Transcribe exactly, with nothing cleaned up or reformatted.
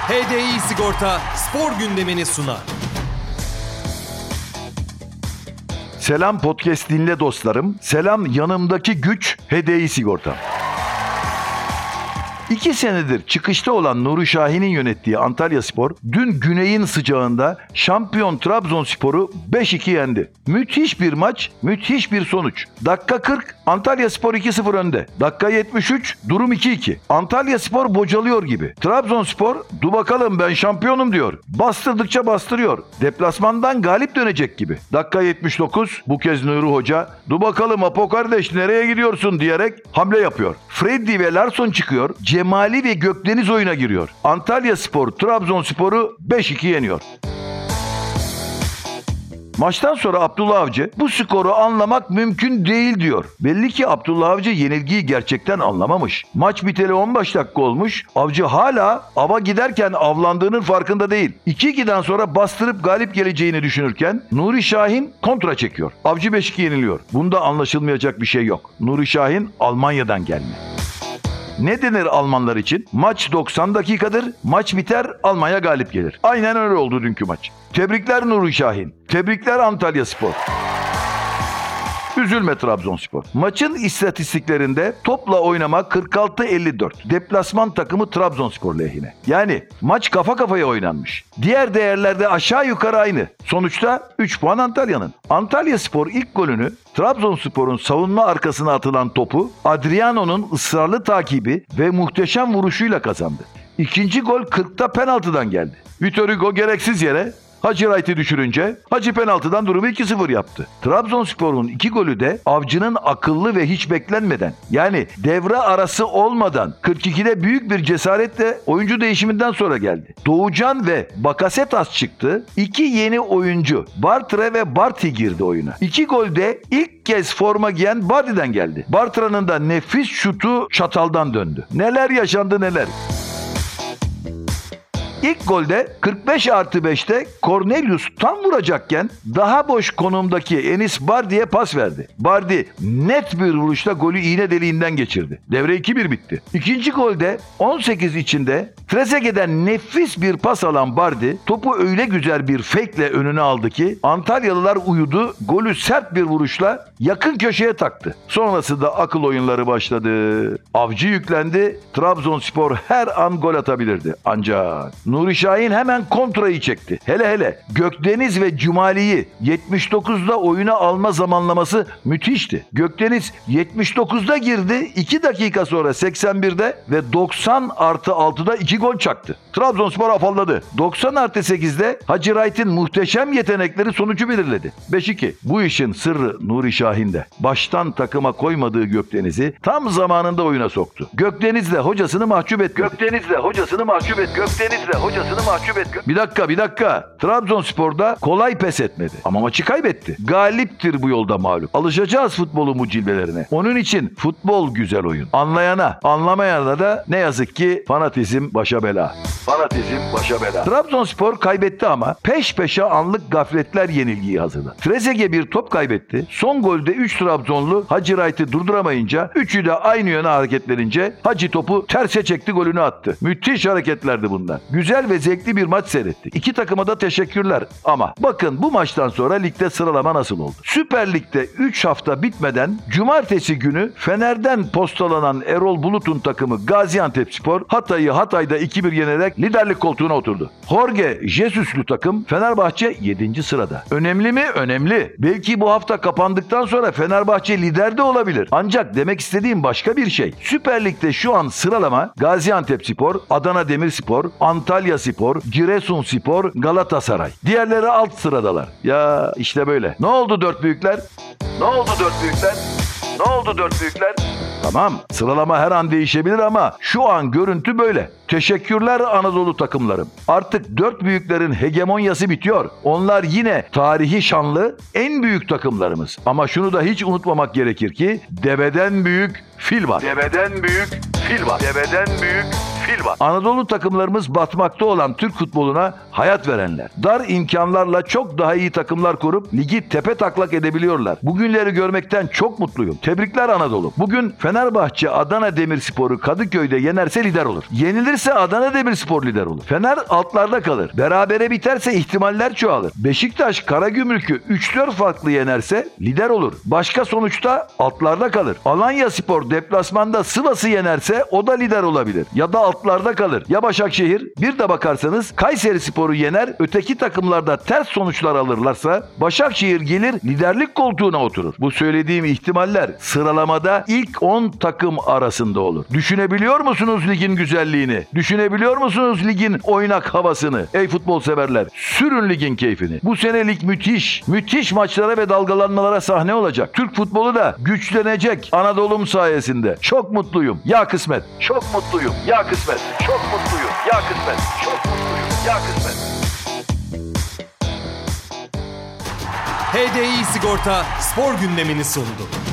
H D I Sigorta spor gündemini sunar. Selam podcast dinle dostlarım. Selam yanımdaki güç H D I Sigorta. İki senedir çıkışta olan Nuri Şahin'in yönettiği Antalyaspor dün güneyin sıcağında şampiyon Trabzonspor'u beş iki yendi. Müthiş bir maç, müthiş bir sonuç. Dakika kırk Antalyaspor iki sıfır önde. Dakika yetmiş üç durum iki iki. Antalyaspor bocalıyor gibi. Trabzonspor dur bakalım ben şampiyonum diyor. Bastırdıkça bastırıyor. Deplasmandan galip dönecek gibi. Dakika yetmiş dokuz bu kez Nuri Hoca dur bakalım Apo kardeş nereye gidiyorsun diyerek hamle yapıyor. Freddy ve Larsson çıkıyor. Cemali ve Gökdeniz oyuna giriyor. Antalyaspor Trabzonspor'u beş iki yeniyor. Maçtan sonra Abdullah Avcı bu skoru anlamak mümkün değil diyor. Belli ki Abdullah Avcı yenilgiyi gerçekten anlamamış. Maç biteli on beş dakika olmuş. Avcı hala ava giderken avlandığının farkında değil. iki ikiden sonra bastırıp galip geleceğini düşünürken Nuri Şahin kontra çekiyor. Avcı beş iki yeniliyor. Bunda anlaşılmayacak bir şey yok. Nuri Şahin Almanya'dan gelme. Ne denir Almanlar için? Maç doksan dakikadır, maç biter, Almanya galip gelir. Aynen öyle oldu dünkü maç. Tebrikler Nuri Şahin, tebrikler Antalyaspor. Üzülme Trabzonspor. Maçın istatistiklerinde topla oynama kırk altı elli dört. Deplasman takımı Trabzonspor lehine. Yani maç kafa kafaya oynanmış. Diğer değerlerde aşağı yukarı aynı. Sonuçta üç puan Antalya'nın. Antalyaspor ilk golünü Trabzonspor'un savunma arkasına atılan topu Adriano'nun ısrarlı takibi ve muhteşem vuruşuyla kazandı. İkinci gol kırkta penaltıdan geldi. Vitor Hugo gereksiz yere Hacı Wright'i düşürünce Hacı penaltıdan durumu iki sıfır yaptı. Trabzonspor'un iki golü de Avcı'nın akıllı ve hiç beklenmeden yani devre arası olmadan kırk ikide büyük bir cesaretle oyuncu değişiminden sonra geldi. Doğucan ve Bakasetas çıktı. İki yeni oyuncu Bartra ve Barty girdi oyuna. İki gol de ilk kez forma giyen Barty'den geldi. Bartra'nın da nefis şutu çataldan döndü. Neler yaşandı neler. İlk golde kırk beş artı beşte Cornelius tam vuracakken daha boş konumdaki Enis Bardi'ye pas verdi. Bardi net bir vuruşla golü iğne deliğinden geçirdi. Devre iki bir bitti. İkinci golde on sekiz içinde Trezeguet'den nefis bir pas alan Bardi topu öyle güzel bir fake'le önüne aldı ki Antalyalılar uyudu. Golü sert bir vuruşla yakın köşeye taktı. Sonrasında akıl oyunları başladı. Avcı yüklendi. Trabzonspor her an gol atabilirdi. Ancak Nuri Şahin hemen kontrayı çekti. Hele hele Gökdeniz ve Cumali'yi yetmiş dokuzda oyuna alma zamanlaması müthişti. Gökdeniz yetmiş dokuzda girdi. iki dakika sonra seksen birde ve doksan artı altıda iki gol çaktı. Trabzonspor afalladı. doksan artı sekizde Hacı Wright'in muhteşem yetenekleri sonucu belirledi. beş iki. Bu işin sırrı Nuri Şahin'de. Baştan takıma koymadığı Gökdeniz'i tam zamanında oyuna soktu. Gökdeniz de hocasını mahcup etti. Gökdeniz de hocasını mahcup etti. Gökdeniz de hocasını mahcup etti. Bir dakika bir dakika. Trabzonspor'da kolay pes etmedi. Ama maçı kaybetti. Galiptir bu yolda mağlup. Alışacağız futbolun bu cilvelerine. Onun için futbol güzel oyun. Anlayana, anlamayana da ne yazık ki fanatizm başa bela. Fanatizm başa bela. Trabzonspor kaybetti ama peş peşe anlık gafletler yenilgiyi hazırladı. Trezeguet bir top kaybetti. Son golde üç Trabzonlu Hacı Wright'ı durduramayınca üçü de aynı yöne hareketlerince Hacı topu terse çekti golünü attı. Müthiş hareketlerdi bunlar. Güzel ve zevkli bir maç seyrettik. İki takıma da teşekkürler. Ama bakın bu maçtan sonra ligde sıralama nasıl oldu? Süper Lig'de üç hafta bitmeden cumartesi günü Fener'den postalanan Erol Bulut'un takımı Gaziantepspor Hatay'ı Hatay'da iki bir yenerek liderlik koltuğuna oturdu. Jorge Jesus'lu takım Fenerbahçe yedinci sırada. Önemli mi? Önemli. Belki bu hafta kapandıktan sonra Fenerbahçe lider de olabilir. Ancak demek istediğim başka bir şey. Süper Lig'de şu an sıralama Gaziantepspor, Adana Demirspor, Antalyaspor, Giresunspor, Galatasaray. Diğerleri alt sıradalar. Ya işte böyle. Ne oldu dört büyükler? Ne oldu dört büyükler? Ne oldu dört büyükler? Tamam, sıralama her an değişebilir ama şu an görüntü böyle. Teşekkürler Anadolu takımlarım. Artık dört büyüklerin hegemonyası bitiyor. Onlar yine tarihi şanlı en büyük takımlarımız. Ama şunu da hiç unutmamak gerekir ki deveden büyük fil var. Deveden büyük fil var. Deveden büyük fil var. var. Anadolu takımlarımız batmakta olan Türk futboluna hayat verenler. Dar imkanlarla çok daha iyi takımlar kurup ligi tepe taklak edebiliyorlar. Bugünleri görmekten çok mutluyum. Tebrikler Anadolu. Bugün Fenerbahçe Adana Demirspor'u Kadıköy'de yenerse lider olur. Yenilirse Adana Demirspor lider olur. Fener altlarda kalır. Berabere biterse ihtimaller çoğalır. Beşiktaş Karagümrük'ü üç dört farklı yenerse lider olur. Başka sonuçta altlarda kalır. Alanyaspor deplasmanda Sivas'ı yenerse o da lider olabilir. Ya da altlarda kalır. Ya Başakşehir, bir de bakarsanız Kayserispor'u yener, öteki takımlarda ters sonuçlar alırlarsa Başakşehir gelir liderlik koltuğuna oturur. Bu söylediğim ihtimaller sıralamada ilk on takım arasında olur. Düşünebiliyor musunuz ligin güzelliğini? Düşünebiliyor musunuz ligin oynak havasını? Ey futbol severler, sürün ligin keyfini. Bu sene lig müthiş, müthiş maçlara ve dalgalanmalara sahne olacak. Türk futbolu da güçlenecek Anadolu'm sayesinde. Çok mutluyum. Ya kısmet. Çok mutluyum. Ya kısmet. Çok mutluyum. Ya kısmet. Çok mutluyum. Ya kısmet. H D I Sigorta spor gündemini sundu.